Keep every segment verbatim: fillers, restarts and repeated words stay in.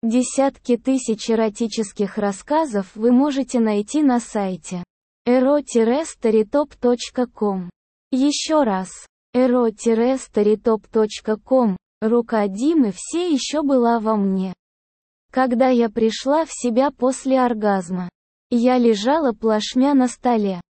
Десятки тысяч эротических рассказов вы можете найти на сайте эро старитоп точка ком. Еще раз. эро старитоп точка ком. Рука Димы все еще была во мне. Когда я пришла в себя после оргазма, я лежала плашмя на столе,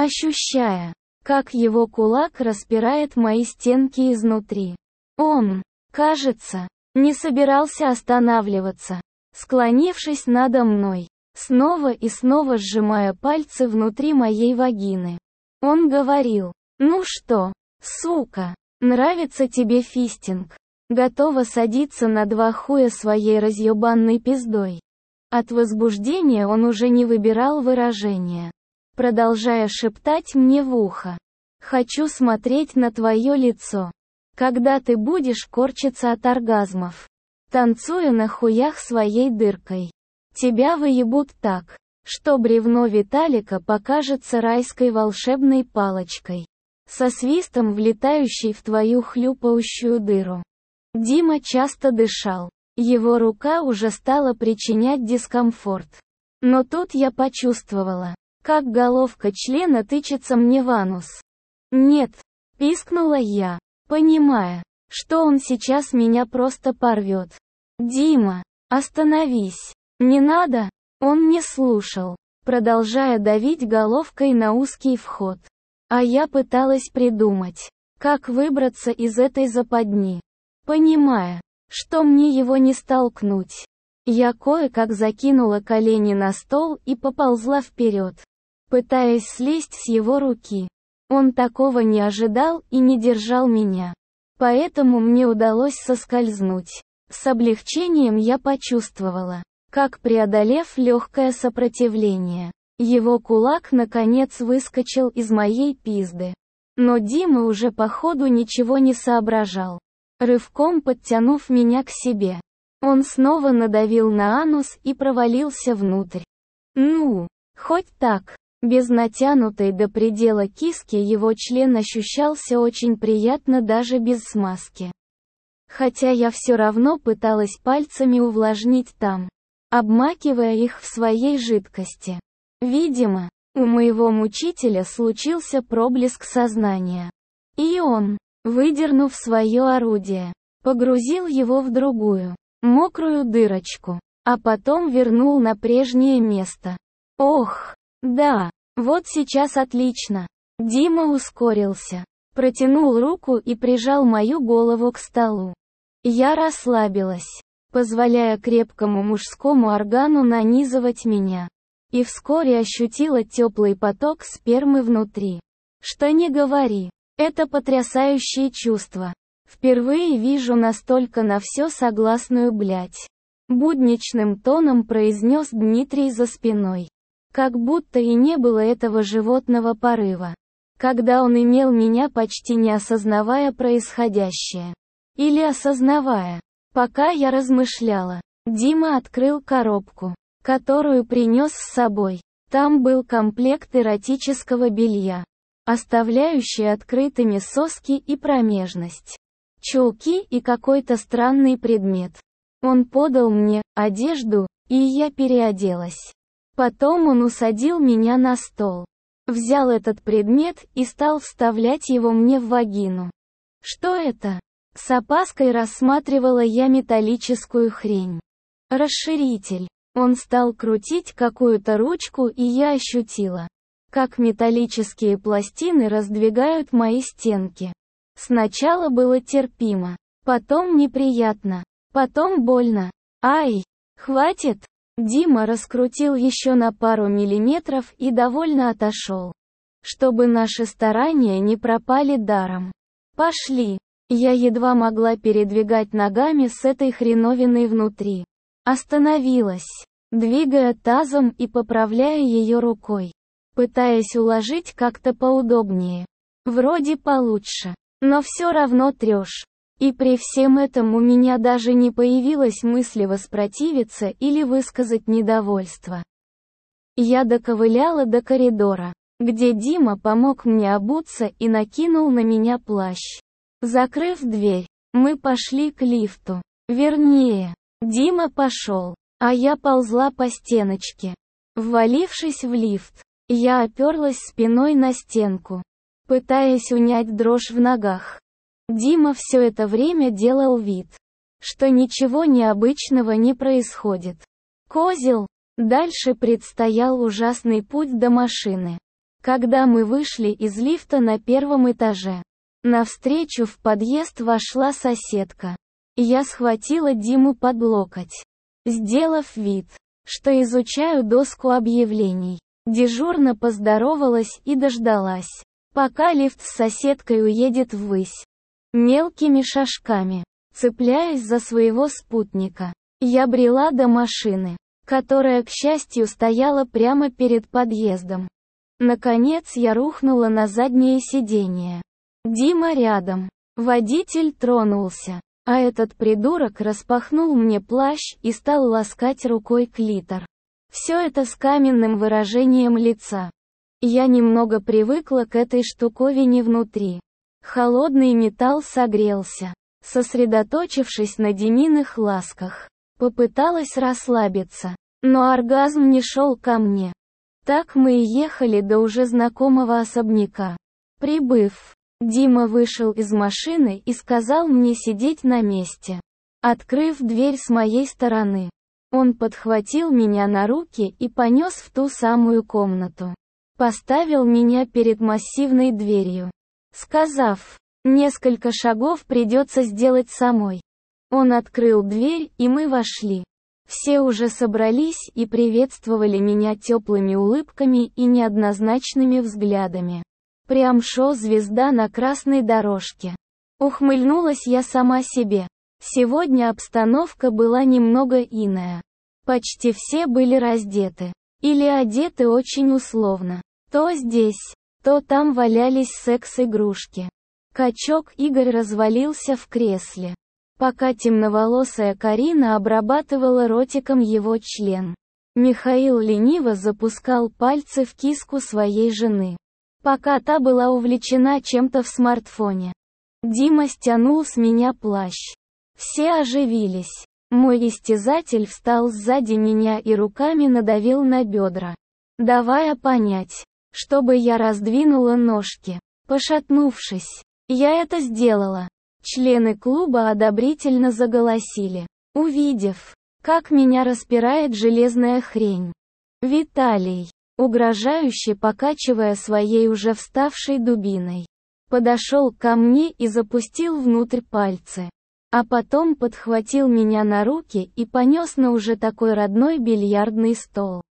ощущая, как его кулак распирает мои стенки изнутри. Он, кажется, не собирался останавливаться, склонившись надо мной, снова и снова сжимая пальцы внутри моей вагины. Он говорил: «Ну что, сука, нравится тебе фистинг? Готова садиться на два хуя своей разъебанной пиздой?» От возбуждения он уже не выбирал выражения, продолжая шептать мне в ухо: «Хочу смотреть на твое лицо, когда ты будешь корчиться от оргазмов, танцуя на хуях своей дыркой. Тебя выебут так, что бревно Виталика покажется райской волшебной палочкой, со свистом влетающей в твою хлюпающую дыру». Дима часто дышал. Его рука уже стала причинять дискомфорт. Но тут я почувствовала, как головка члена тычется мне в анус. «Нет», — пискнула я, понимая, что он сейчас меня просто порвет. «Дима, остановись! Не надо!» Он не слушал, продолжая давить головкой на узкий вход. А я пыталась придумать, как выбраться из этой западни. Понимая, что мне его не столкнуть, я кое-как закинула колени на стол и поползла вперед, пытаясь слезть с его руки. Он такого не ожидал и не держал меня. Поэтому мне удалось соскользнуть. С облегчением я почувствовала, как, преодолев легкое сопротивление, его кулак наконец выскочил из моей пизды. Но Дима уже походу ничего не соображал. Рывком подтянув меня к себе, он снова надавил на анус и провалился внутрь. Ну, хоть так. Без натянутой до предела киски его член ощущался очень приятно даже без смазки. Хотя я все равно пыталась пальцами увлажнить там, обмакивая их в своей жидкости. Видимо, у моего мучителя случился проблеск сознания. И он, выдернув свое орудие, погрузил его в другую, мокрую дырочку, а потом вернул на прежнее место. Ох, да, вот сейчас отлично. Дима ускорился, протянул руку и прижал мою голову к столу. Я расслабилась, позволяя крепкому мужскому органу нанизывать меня, и вскоре ощутила теплый поток спермы внутри. Что ни говори, это потрясающее чувство. Впервые вижу настолько на все согласную блядь. Будничным тоном произнес Дмитрий за спиной. Как будто и не было этого животного порыва, когда он имел меня, почти не осознавая происходящее. Или осознавая. Пока я размышляла, Дима открыл коробку, которую принес с собой. Там был комплект эротического белья, оставляющий открытыми соски и промежность, чулки и какой-то странный предмет. Он подал мне одежду, и я переоделась. Потом он усадил меня на стол, взял этот предмет и стал вставлять его мне в вагину. Что это? С опаской рассматривала я металлическую хрень. Расширитель. Он стал крутить какую-то ручку, и я ощутила, как металлические пластины раздвигают мои стенки. Сначала было терпимо, потом неприятно, потом больно. Ай, хватит! Дима раскрутил еще на пару миллиметров и довольно отошел, чтобы наши старания не пропали даром. Пошли. Я едва могла передвигать ногами с этой хреновиной внутри. Остановилась, двигая тазом и поправляя ее рукой, пытаясь уложить как-то поудобнее. Вроде получше, но все равно трешь. И при всем этом у меня даже не появилось мысли воспротивиться или высказать недовольство. Я доковыляла до коридора, где Дима помог мне обуться и накинул на меня плащ. Закрыв дверь, мы пошли к лифту. Вернее, Дима пошел, а я ползла по стеночке. Ввалившись в лифт, я оперлась спиной на стенку, пытаясь унять дрожь в ногах. Дима все это время делал вид, что ничего необычного не происходит. Козел. Дальше предстоял ужасный путь до машины. Когда мы вышли из лифта на первом этаже, навстречу в подъезд вошла соседка. Я схватила Диму под локоть, сделав вид, что изучаю доску объявлений. Дежурно поздоровалась и дождалась, пока лифт с соседкой уедет ввысь. Мелкими шажками, цепляясь за своего спутника, я брела до машины, которая, к счастью, стояла прямо перед подъездом. Наконец я рухнула на заднее сиденье. Дима рядом. Водитель тронулся, а этот придурок распахнул мне плащ и стал ласкать рукой клитор. Все это с каменным выражением лица. Я немного привыкла к этой штуковине внутри. Холодный металл согрелся. Сосредоточившись на Диминых ласках, попыталась расслабиться, но оргазм не шел ко мне. Так мы и ехали до уже знакомого особняка. Прибыв, Дима вышел из машины и сказал мне сидеть на месте, открыв дверь с моей стороны. Он подхватил меня на руки и понес в ту самую комнату. Поставил меня перед массивной дверью, сказав, несколько шагов придется сделать самой. Он открыл дверь, и мы вошли. Все уже собрались и приветствовали меня теплыми улыбками и неоднозначными взглядами. Прям шоу-звезда на красной дорожке. Ухмыльнулась я сама себе. Сегодня обстановка была немного иная. Почти все были раздеты. Или одеты очень условно. То здесь, то там валялись секс-игрушки. Качок Игорь развалился в кресле, пока темноволосая Карина обрабатывала ротиком его член. Михаил лениво запускал пальцы в киску своей жены, пока та была увлечена чем-то в смартфоне. Дима стянул с меня плащ. Все оживились. Мой истязатель встал сзади меня и руками надавил на бедра, давая понять, чтобы я раздвинула ножки. Пошатнувшись, я это сделала. Члены клуба одобрительно заголосили, увидев, как меня распирает железная хрень. Виталий, угрожающе покачивая своей уже вставшей дубиной, подошел ко мне и запустил внутрь пальцы. А потом подхватил меня на руки и понес на уже такой родной бильярдный стол.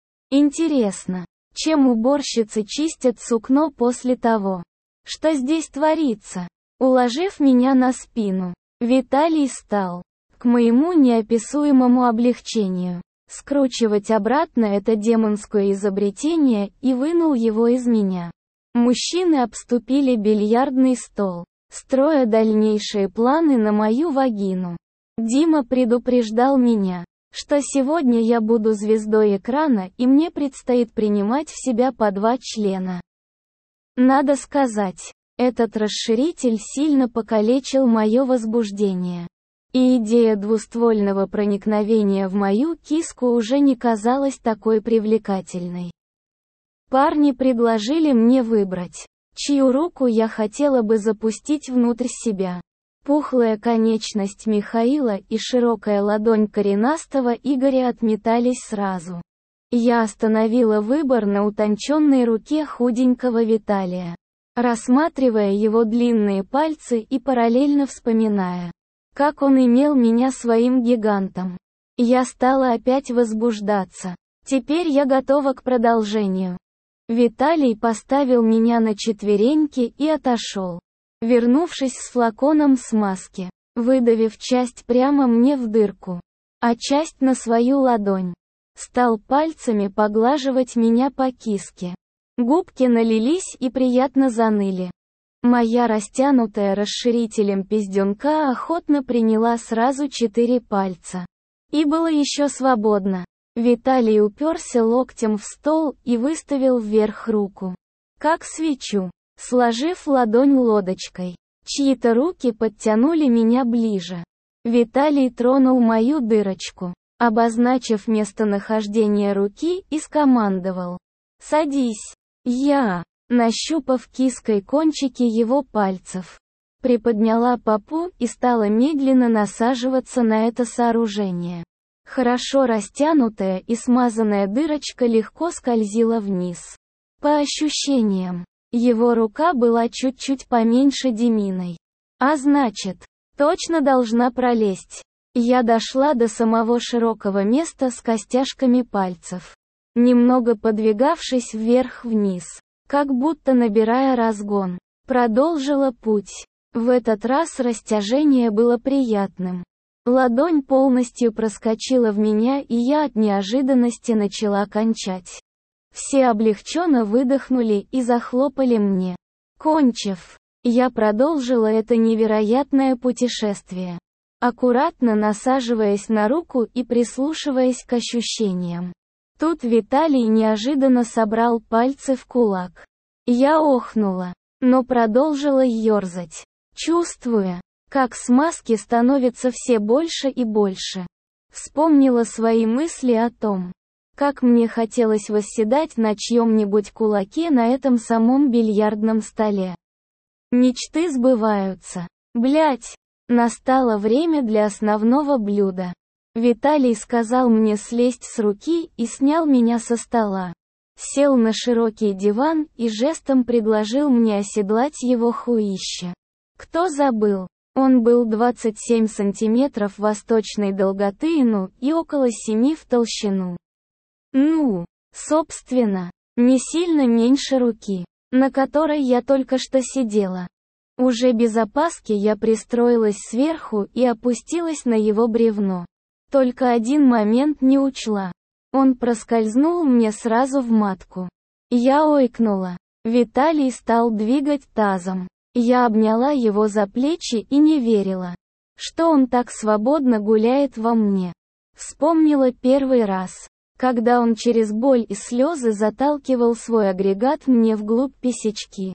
Интересно, чем уборщицы чистят сукно после того, что здесь творится? Уложив меня на спину, Виталий стал, к моему неописуемому облегчению, скручивать обратно это демонское изобретение и вынул его из меня. Мужчины обступили бильярдный стол, строя дальнейшие планы на мою вагину. Дима предупреждал меня, что сегодня я буду звездой экрана и мне предстоит принимать в себя по два члена. Надо сказать, этот расширитель сильно покалечил мое возбуждение. И идея двуствольного проникновения в мою киску уже не казалась такой привлекательной. Парни предложили мне выбрать, чью руку я хотела бы запустить внутрь себя. Пухлая конечность Михаила и широкая ладонь коренастого Игоря отметались сразу. Я остановила выбор на утонченной руке худенького Виталия, рассматривая его длинные пальцы и параллельно вспоминая, как он имел меня своим гигантом. Я стала опять возбуждаться. Теперь я готова к продолжению. Виталий поставил меня на четвереньки и отошел, вернувшись с флаконом смазки, выдавив часть прямо мне в дырку, а часть на свою ладонь. Стал пальцами поглаживать меня по киске. Губки налились и приятно заныли. Моя растянутая расширителем пизденка охотно приняла сразу четыре пальца. И было еще свободно. Виталий уперся локтем в стол и выставил вверх руку, как свечу, сложив ладонь лодочкой. Чьи-то руки подтянули меня ближе. Виталий тронул мою дырочку, обозначив местонахождение руки, и скомандовал: «Садись». Я, нащупав киской кончики его пальцев, приподняла попу и стала медленно насаживаться на это сооружение. Хорошо растянутая и смазанная дырочка легко скользила вниз. По ощущениям, его рука была чуть-чуть поменьше Диминой. А значит, точно должна пролезть. Я дошла до самого широкого места с костяшками пальцев, немного подвигавшись вверх-вниз, как будто набирая разгон. Продолжила путь. В этот раз растяжение было приятным. Ладонь полностью проскочила в меня, и я от неожиданности начала кончать. Все облегченно выдохнули и захлопали мне. Кончив, я продолжила это невероятное путешествие, аккуратно насаживаясь на руку и прислушиваясь к ощущениям. Тут Виталий неожиданно собрал пальцы в кулак. Я охнула, но продолжила ёрзать, чувствуя, как смазки становятся все больше и больше. Вспомнила свои мысли о том, как мне хотелось восседать на чьем-нибудь кулаке на этом самом бильярдном столе. Мечты сбываются. Блять, настало время для основного блюда. Виталий сказал мне слезть с руки и снял меня со стола. Сел на широкий диван и жестом предложил мне оседлать его хуище. Кто забыл? Он был двадцать семь сантиметров восточной долготы, ну, и около семи в толщину. Ну, собственно, не сильно меньше руки, на которой я только что сидела. Уже без опаски я пристроилась сверху и опустилась на его бревно. Только один момент не учла. Он проскользнул мне сразу в матку. Я ойкнула. Виталий стал двигать тазом. Я обняла его за плечи и не верила, что он так свободно гуляет во мне. Вспомнила первый раз, когда он через боль и слезы заталкивал свой агрегат мне вглубь писечки.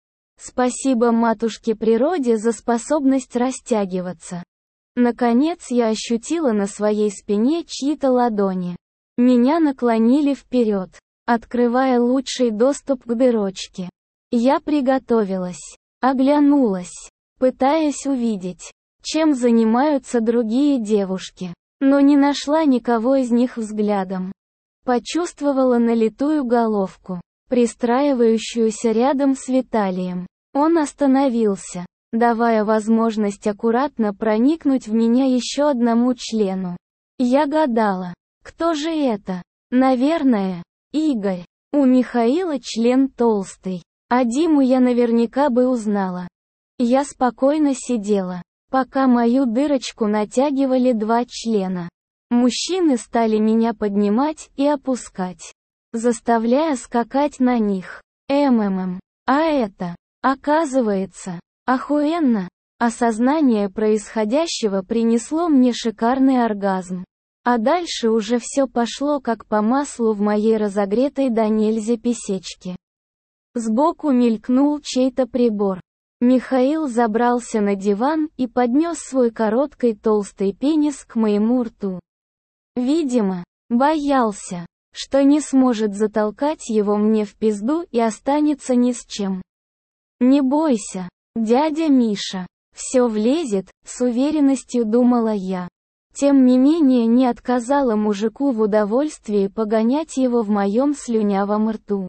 Спасибо матушке природе за способность растягиваться. Наконец я ощутила на своей спине чьи-то ладони. Меня наклонили вперед, открывая лучший доступ к дырочке. Я приготовилась, оглянулась, пытаясь увидеть, чем занимаются другие девушки, но не нашла никого из них взглядом. Почувствовала налитую головку, пристраивающуюся рядом с Виталием. Он остановился, давая возможность аккуратно проникнуть в меня еще одному члену. Я гадала, кто же это? Наверное, Игорь. У Михаила член толстый, а Диму я наверняка бы узнала. Я спокойно сидела, пока мою дырочку натягивали два члена. Мужчины стали меня поднимать и опускать, заставляя скакать на них. МММ. А это, оказывается, охуенно. Осознание происходящего принесло мне шикарный оргазм. А дальше уже все пошло как по маслу в моей разогретой до нельзя писечке. Сбоку мелькнул чей-то прибор. Михаил забрался на диван и поднес свой короткий толстый пенис к моему рту. Видимо, боялся, что не сможет затолкать его мне в пизду и останется ни с чем. Не бойся, дядя Миша, все влезет, с уверенностью думала я. Тем не менее не отказала мужику в удовольствии погонять его в моем слюнявом рту.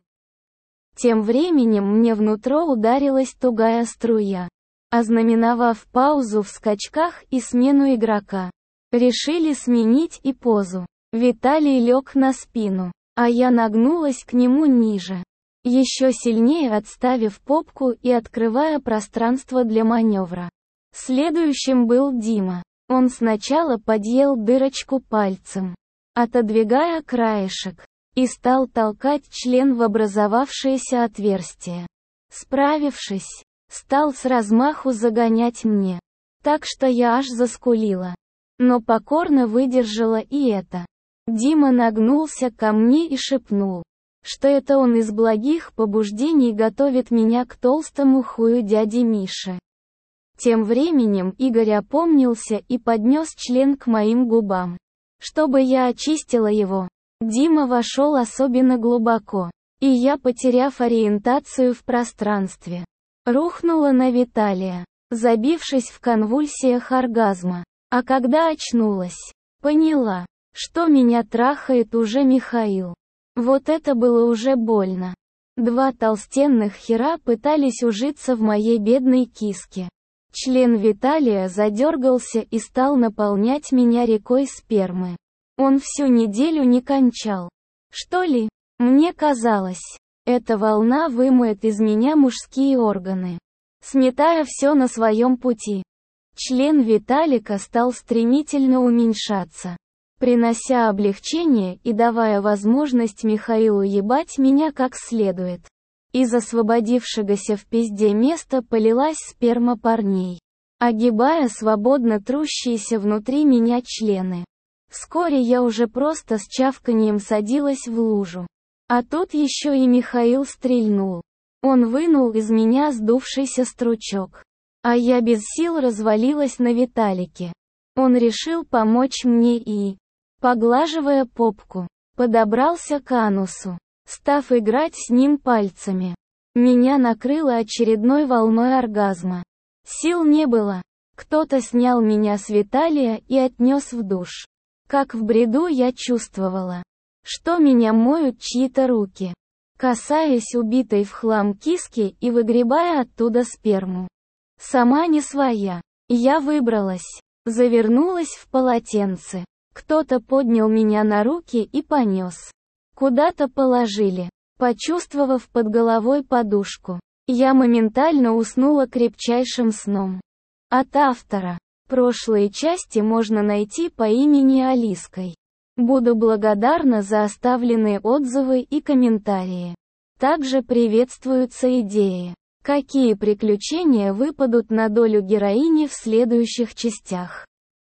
Тем временем мне внутрь ударилась тугая струя, ознаменовав паузу в скачках и смену игрока. Решили сменить и позу. Виталий лег на спину, а я нагнулась к нему ниже, еще сильнее отставив попку и открывая пространство для маневра. Следующим был Дима. Он сначала подъел дырочку пальцем, отодвигая краешек, и стал толкать член в образовавшееся отверстие. Справившись, стал с размаху загонять мне, так что я аж заскулила. Но покорно выдержала и это. Дима нагнулся ко мне и шепнул, что это он из благих побуждений готовит меня к толстому хую дяди Миши. Тем временем Игорь опомнился и поднес член к моим губам. Чтобы я очистила его, Дима вошел особенно глубоко, и я, потеряв ориентацию в пространстве, рухнула на Виталия, забившись в конвульсиях оргазма. А когда очнулась, поняла, что меня трахает уже Михаил. Вот это было уже больно. Два толстенных хера пытались ужиться в моей бедной киске. Член Виталия задергался и стал наполнять меня рекой спермы. Он всю неделю не кончал. Что ли? Мне казалось, эта волна вымоет из меня мужские органы, сметая все на своем пути. Член Виталика стал стремительно уменьшаться, принося облегчение и давая возможность Михаилу ебать меня как следует. Из освободившегося в пизде места полилась сперма парней, огибая свободно трущиеся внутри меня члены. Вскоре я уже просто с чавканьем садилась в лужу. А тут еще и Михаил стрельнул. Он вынул из меня сдувшийся стручок. А я без сил развалилась на Виталике. Он решил помочь мне и, поглаживая попку, подобрался к анусу, став играть с ним пальцами. Меня накрыло очередной волной оргазма. Сил не было. Кто-то снял меня с Виталия и отнес в душ. Как в бреду я чувствовала, что меня моют чьи-то руки, касаясь убитой в хлам киски и выгребая оттуда сперму. Сама не своя. Я выбралась, завернулась в полотенце. Кто-то поднял меня на руки и понес. Куда-то положили. Почувствовав под головой подушку, я моментально уснула крепчайшим сном. От автора. Прошлые части можно найти по имени Алиской. Буду благодарна за оставленные отзывы и комментарии. Также приветствуются идеи, какие приключения выпадут на долю героини в следующих частях.